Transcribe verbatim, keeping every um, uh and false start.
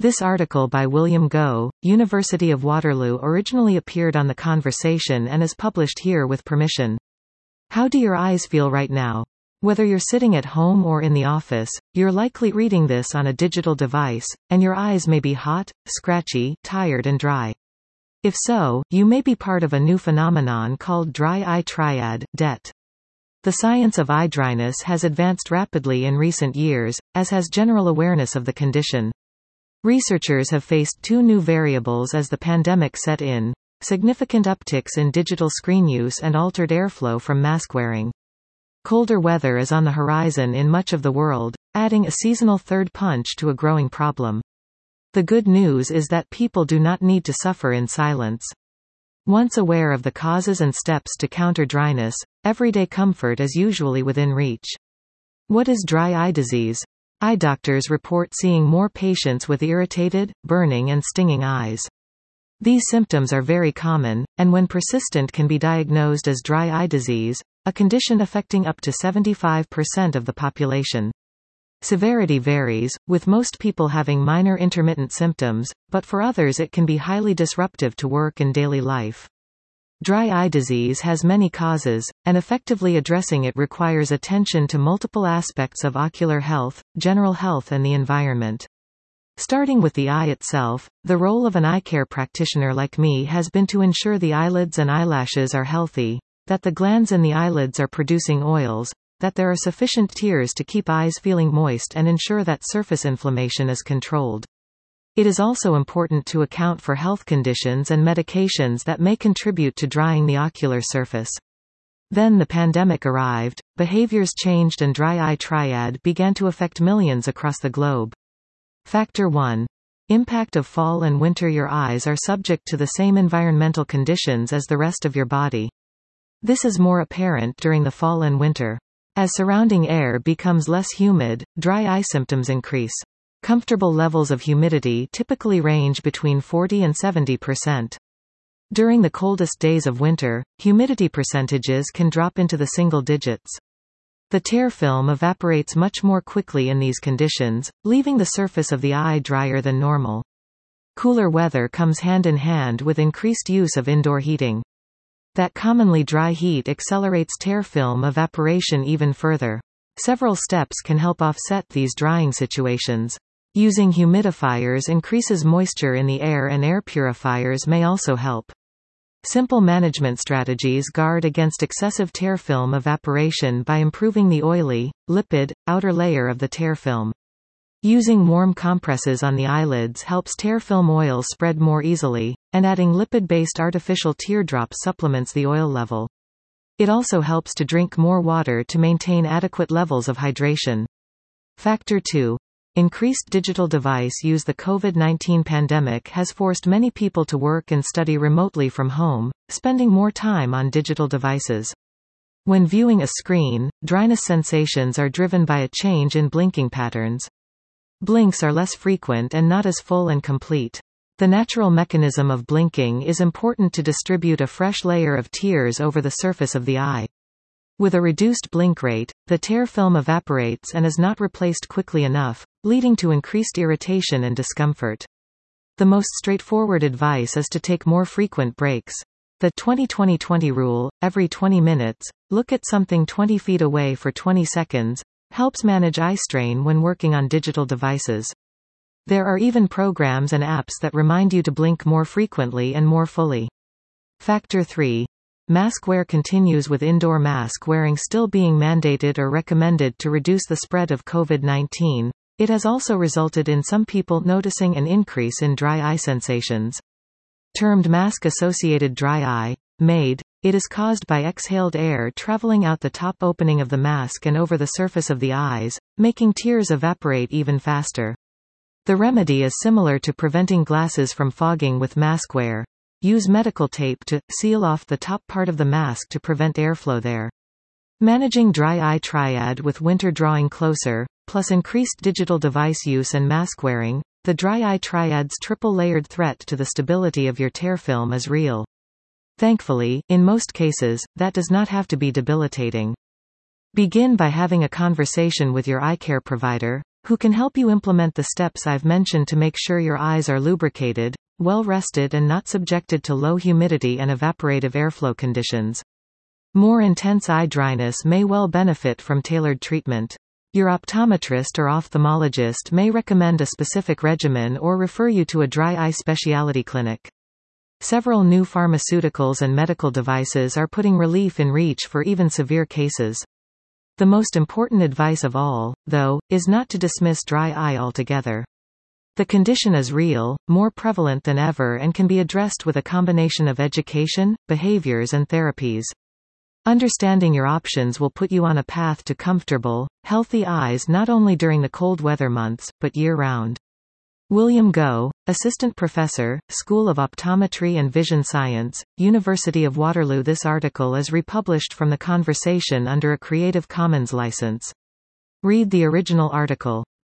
This article by William Goh, University of Waterloo originally appeared on The Conversation and is published here with permission. How do your eyes feel right now? Whether you're sitting at home or in the office, you're likely reading this on a digital device, and your eyes may be hot, scratchy, tired and dry. If so, you may be part of a new phenomenon called dry eye triad, D E T. The science of eye dryness has advanced rapidly in recent years, as has general awareness of the condition. Researchers have faced two new variables as the pandemic set in: significant upticks in digital screen use and altered airflow from mask wearing. Colder weather is on the horizon in much of the world, adding a seasonal third punch to a growing problem. The good news is that people do not need to suffer in silence. Once aware of the causes and steps to counter dryness, everyday comfort is usually within reach. What is dry eye disease? Eye doctors report seeing more patients with irritated, burning and stinging eyes. These symptoms are very common, and when persistent can be diagnosed as dry eye disease, a condition affecting up to seventy-five percent of the population. Severity varies, with most people having minor intermittent symptoms, but for others it can be highly disruptive to work and daily life. Dry eye disease has many causes, and effectively addressing it requires attention to multiple aspects of ocular health, general health and the environment. Starting with the eye itself, the role of an eye care practitioner like me has been to ensure the eyelids and eyelashes are healthy, that the glands in the eyelids are producing oils, that there are sufficient tears to keep eyes feeling moist and ensure that surface inflammation is controlled. It is also important to account for health conditions and medications that may contribute to drying the ocular surface. Then the pandemic arrived, behaviors changed and dry eye triad began to affect millions across the globe. Factor one. Impact of fall and winter. Your eyes are subject to the same environmental conditions as the rest of your body. This is more apparent during the fall and winter. As surrounding air becomes less humid, dry eye symptoms increase. Comfortable levels of humidity typically range between forty and seventy percent. During the coldest days of winter, humidity percentages can drop into the single digits. The tear film evaporates much more quickly in these conditions, leaving the surface of the eye drier than normal. Cooler weather comes hand in hand with increased use of indoor heating. That commonly dry heat accelerates tear film evaporation even further. Several steps can help offset these drying situations. Using humidifiers increases moisture in the air, and air purifiers may also help. Simple management strategies guard against excessive tear film evaporation by improving the oily, lipid, outer layer of the tear film. Using warm compresses on the eyelids helps tear film oil spread more easily, and adding lipid-based artificial teardrops supplements the oil level. It also helps to drink more water to maintain adequate levels of hydration. Factor two. Increased digital device use. The COVID nineteen pandemic has forced many people to work and study remotely from home, spending more time on digital devices. When viewing a screen, dryness sensations are driven by a change in blinking patterns. Blinks are less frequent and not as full and complete. The natural mechanism of blinking is important to distribute a fresh layer of tears over the surface of the eye. With a reduced blink rate, the tear film evaporates and is not replaced quickly enough, leading to increased irritation and discomfort. The most straightforward advice is to take more frequent breaks. The twenty twenty twenty rule, every twenty minutes, look at something twenty feet away for twenty seconds, helps manage eye strain when working on digital devices. There are even programs and apps that remind you to blink more frequently and more fully. Factor three. Mask wear continues, with indoor mask wearing still being mandated or recommended to reduce the spread of COVID nineteen. It has also resulted in some people noticing an increase in dry eye sensations. Termed mask-associated dry eye, M A D, it is caused by exhaled air traveling out the top opening of the mask and over the surface of the eyes, making tears evaporate even faster. The remedy is similar to preventing glasses from fogging with mask wear. Use medical tape to seal off the top part of the mask to prevent airflow there. Managing dry eye triad. With winter drawing closer, plus increased digital device use and mask wearing, the dry eye triad's triple-layered threat to the stability of your tear film is real. Thankfully, in most cases, that does not have to be debilitating. Begin by having a conversation with your eye care provider. who can help you implement the steps I've mentioned to make sure your eyes are lubricated, well rested and not subjected to low humidity and evaporative airflow conditions. More intense eye dryness may well benefit from tailored treatment. Your optometrist or ophthalmologist may recommend a specific regimen or refer you to a dry eye specialty clinic. Several new pharmaceuticals and medical devices are putting relief in reach for even severe cases. The most important advice of all, though, is not to dismiss dry eye altogether. The condition is real, more prevalent than ever, and can be addressed with a combination of education, behaviors and therapies. Understanding your options will put you on a path to comfortable, healthy eyes not only during the cold weather months, but year-round. William Goh, Assistant Professor, School of Optometry and Vision Science, University of Waterloo. This article is republished from The Conversation under a Creative Commons license. Read the original article.